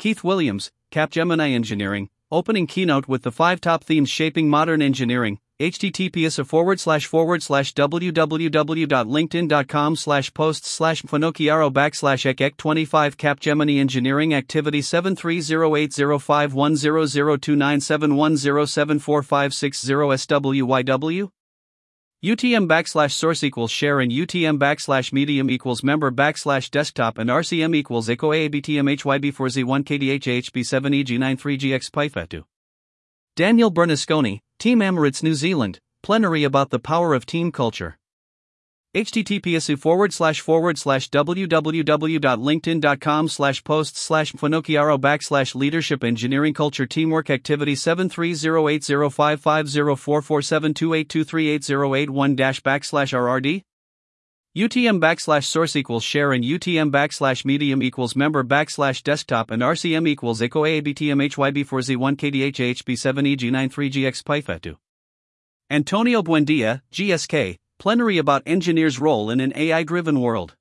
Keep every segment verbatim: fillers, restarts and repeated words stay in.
Keith Williams, Capgemini Engineering, opening keynote with the five top themes shaping modern engineering. https forward slash forward slash www.linkedin.com slash posts slash Finocchiaro backslash ek twenty-five Capgemini Engineering Activity seven three zero eight zero five one zero zero two nine seven one zero seven four five six zero S W Y W U T M backslash source equals share and U T M backslash medium equals member backslash desktop and R C M equals echo A B T M H Y B four Z one K D H H B seven E G nine three G X Pyfetu. Daniel Bernasconi, Team Emirates New Zealand, plenary about the power of team culture. https forward slash forward slash www.linkedin.com slash posts slash Finocchiaro backslash leadership engineering culture teamwork activity seven three zero eight zero five five zero four four seven two eight two three eight zero eight one dash backslash R R D U T M backslash source equals share and U T M backslash medium equals member backslash desktop and R C M equals echo A B T M H Y B four Z one K D H H B seven E G nine three G X Pyfetu. Antonio Buendia, G S K, plenary about engineers' role in an A I-driven world.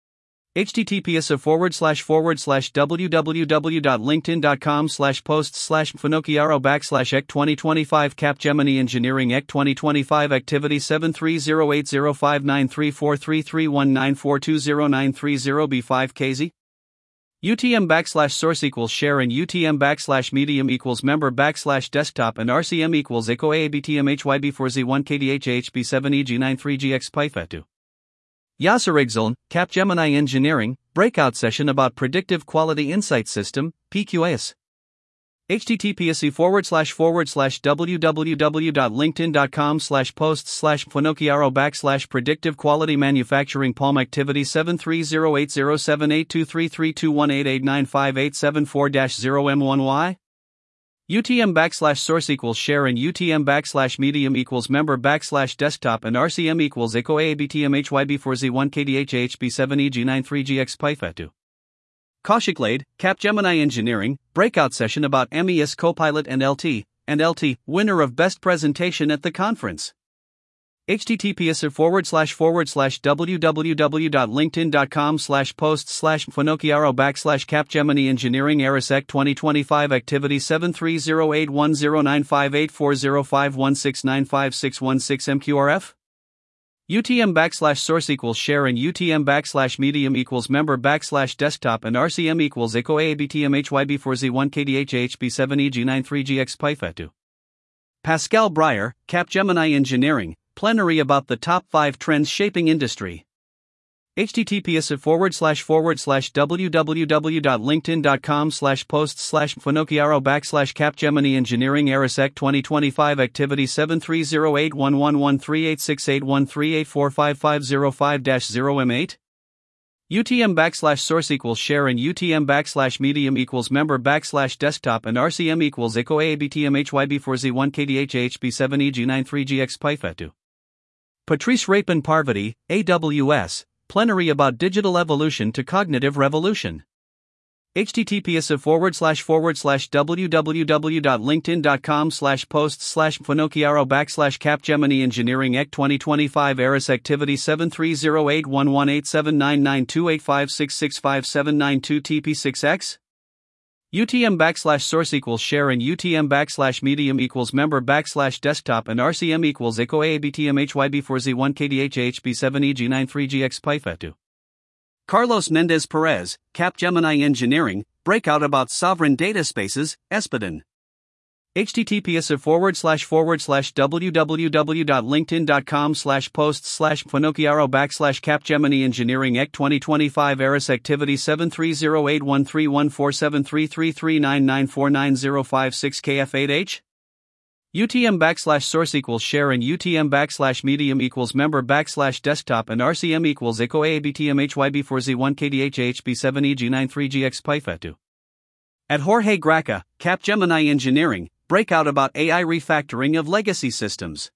https forward slash forward slash www.linkedin.com slash posts slash Finocchiaro backslash ek twenty twenty-five Capgemini Engineering ek twenty twenty-five Activity seven three zero eight zero five nine three four three three one nine four two zero nine three zero B five K Z U T M backslash source equals share and U T M backslash medium equals member backslash desktop and R C M equals echo A B T M H Y B four Z one K D H H B seven E G nine three G X Pyfetu. Yasser Igzaln, Capgemini Engineering, breakout session about Predictive Quality Insight System, P Q A S. https forward slash forward slash www.linkedin.com slash posts slash Finocchiaro backslash predictive quality manufacturing Palm Activity seven three zero eight zero seven eight two three three two one eight eight nine five eight seven four zero M one Y U T M backslash source equals share and U T M backslash medium equals member backslash desktop and R C M equals echo A B T M H Y B four Z one K D H H B seven E G nine three G X Pyfetu. Kaushik Lade, Capgemini Engineering, breakout session about M E S Copilot and L T, and L T, winner of best presentation at the conference. https forward slash forward slash www.linkedin.com slash posts slash Finocchiaro backslash Capgemini Engineering Arisec twenty twenty-five Activity seven three zero eight one zero nine five eight four zero five one six nine five six one six M Q R F U T M backslash source equals share and U T M backslash medium equals member backslash desktop and R C M equals echo A B T M H Y B four Z one K D H H B seven E G nine three G X Pyfetu. Pascal Breyer, Capgemini Engineering, plenary about the top five trends shaping industry. https forward slash forward slash www.linkedin.com slash posts slash Finocchiaro backslash Capgemini Engineering Arisec twenty twenty-five Activity seven three zero eight one one one three eight six eight one three eight four five five zero five zero M eight U T M backslash source equals share and U T M backslash medium equals member backslash desktop and R C M equals echo A B T M H Y B four Z one K D H H B seven E G nine three G X Pyfetu. Patrice Rapin Parvati, A W S, plenary about digital evolution to cognitive revolution. https forward slash forward slash www.linkedin.com slash posts slash Finocchiaro backslash Capgemini Engineering ek twenty twenty-five Eris Activity seven three zero eight one one eight seven nine nine two eight five six six five seven nine two T P six X U T M backslash source equals share and U T M backslash medium equals member backslash desktop and R C M equals echo A B T M H Y B four Z one K D H H B seven E G nine three G X Pyfetu. Carlos Mendez Perez, Capgemini Engineering, breakout about sovereign data spaces, Espadon. https forward slash forward slash www.linkedin.com slash posts slash Finocchiaro backslash Capgemini Engineering ek twenty twenty-five Eris Activity seven three zero eight one three one four seven three three three nine nine four nine zero five six K F eight H U T M backslash source equals share and U T M backslash medium equals member backslash desktop and R C M equals echo A B T M H Y B four Z one K D H H B seven E G nine three G X Pyfetu. At Jorge Graca, Capgemini Engineering, breakout about A I refactoring of legacy systems.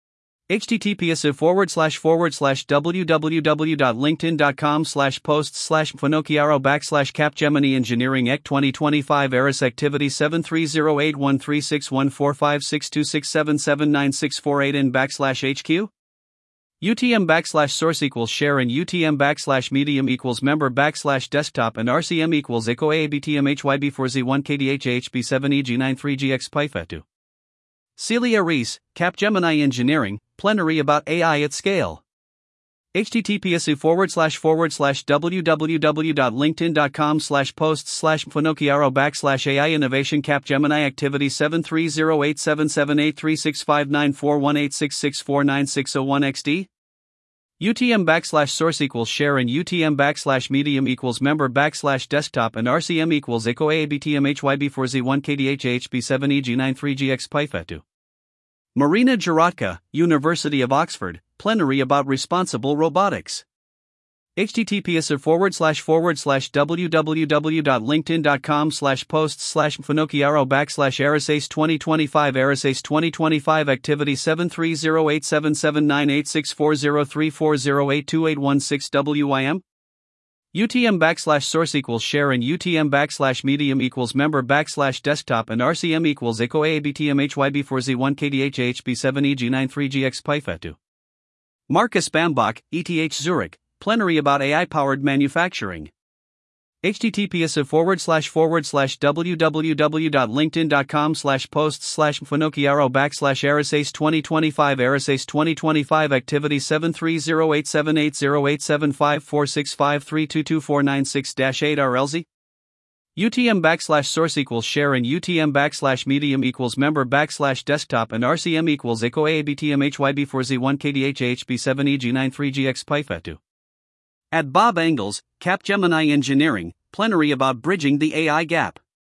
https forward slash forward slash www.linkedin.com slash posts slash Finocchiaro backslash Capgemini Engineering ek twenty twenty-five Eris Activity seven three zero eight one three six one four five six two six seven seven nine six four eight in backslash HQ U T M backslash source equals share and U T M backslash medium equals member backslash desktop and R C M equals echo A B T M H Y B four Z one K D H H B seven E G nine three G X Pyfetu. Celia Reese, Capgemini Engineering, plenary about A I at scale. https forward slash forward slash www.linkedin.com slash posts slash Finocchiaro backslash AI innovation Capgemini activity seven three zero eight seven seven eight three six five nine four one eight six six four nine six zero one X D. U T M backslash source equals share and U T M backslash medium equals member backslash desktop and R C M equals echo A B T M H Y B four Z one K D H H B seven E G nine three G X Pyfetu. Marina Jaratka, University of Oxford, plenary about responsible robotics. https forward slash forward slash www.linkedin.com slash posts slash Finocchiaro backslash Arisace twenty twenty-five Arisace twenty twenty-five activity seven three zero eight seven seven nine eight six four zero three four zero eight two eight one six W I M. U T M backslash source equals share and U T M backslash medium equals member backslash desktop and R C M equals echo A B T M H Y B four Z one K D H H B seven E G nine three G X Pyfetu. Marcus Bambach, E T H Zurich, plenary about A I-powered manufacturing. https forward slash forward slash www.linkedin.com slash posts slash Finocchiaro backslash Arisace twenty twenty-five Arisace twenty twenty-five activity seven three zero eight seven eight zero eight seven five four six five three two two four nine six dash eight R L Z. U T M backslash source equals share and U T M backslash medium equals member backslash desktop and R C M equals echo A B T M H Y B four Z one K D H H B seven E G nine three G X Pyfetu. At Bob Engels, Capgemini Engineering, plenary about bridging the A I gap.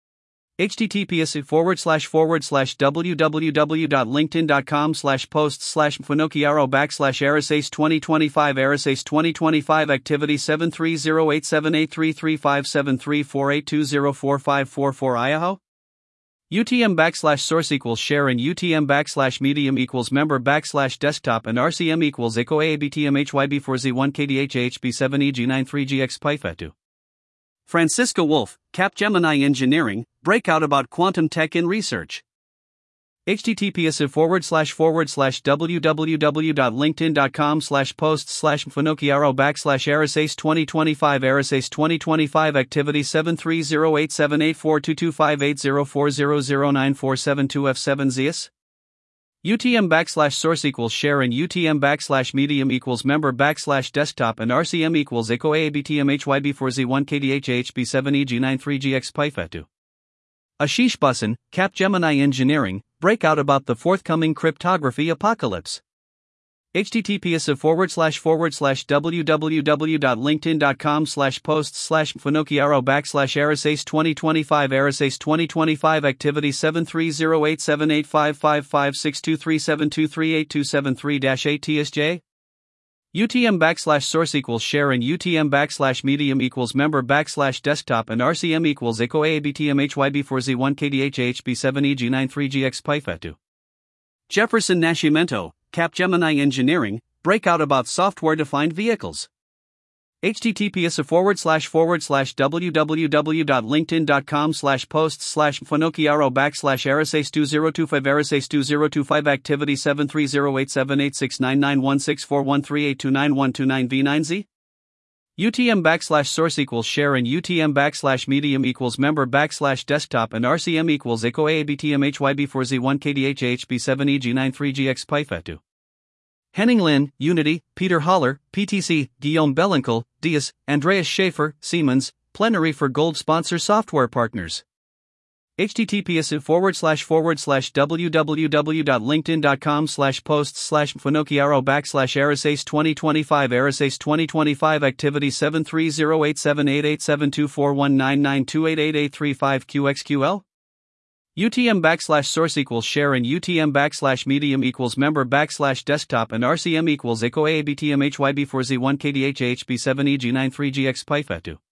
https forward slash forward slash www.linkedin.com slash posts slash Finocchiaro backslash Arisace twenty twenty-five Arisace twenty twenty-five activity seven three zero eight seven eight three three five seven three four eight two zero four five four four Idaho. U T M backslash source equals share and U T M backslash medium equals member backslash desktop and R C M equals echo A B T M H Y B four Z one K D H H B seven E G nine three G X Pyfetu. Francisca Wolf, Capgemini Engineering, breakout about quantum tech in research. https forward slash forward slash www.linkedin.com slash posts slash Finocchiaro backslash Arisace twenty twenty-five Arisace twenty twenty-five activity seven three zero eight seven eight four two two five eight zero four zero zero nine four seven two F seven Zeus. U T M backslash source equals share and U T M backslash medium equals member backslash desktop and R C M equals echo A B T M H Y B four Z one K D H H B seven E G nine three G X Pyfetu. Ashish Bussan, Capgemini Engineering, breakout about the forthcoming cryptography apocalypse. https forward slash forward slash www.linkedin.com slash posts slash Finocchiaro backslash Arisace twenty twenty-five Arisace twenty twenty-five activity seven three zero eight seven eight five five five six two three seven two three eight two seven three dash eight T S J. U T M backslash source equals share and U T M backslash medium equals member backslash desktop and R C M equals echo A B T M H Y B four Z one K D H H B seven E G nine three G X Pyfetu. Jefferson Nascimento, Capgemini Engineering, breakout about software-defined vehicles. https forward slash forward slash www.linkedin.com slash posts slash Finocchiaro backslash Arisace two zero two five Arisace two zero two five activity seven three zero eight seven eight six nine nine one six four one three eight two nine one two nine V nine Z. U T M backslash source equals share and U T M backslash medium equals member backslash desktop and R C M equals echo A B T M H Y B four Z one K D H H B seven E G nine three G X Pyfetu. Henning Lin, Unity, Peter Haller, P T C, Guillaume Bellenkel, Dias, Andreas Schaefer, Siemens, plenary for gold sponsor software partners. https forward slash forward slash www.linkedin.com slash posts slash Finocchiaro backslash Arisace twenty twenty-five Arisace twenty twenty-five activity seven three zero eight seven eight eight seven two four one nine nine two eight eight eight three five Q X Q L. U T M backslash source equals share and U T M backslash medium equals member backslash desktop and R C M equals echo A B T M H Y B four Z one K D H H B seven E G nine three G X Pyfetu.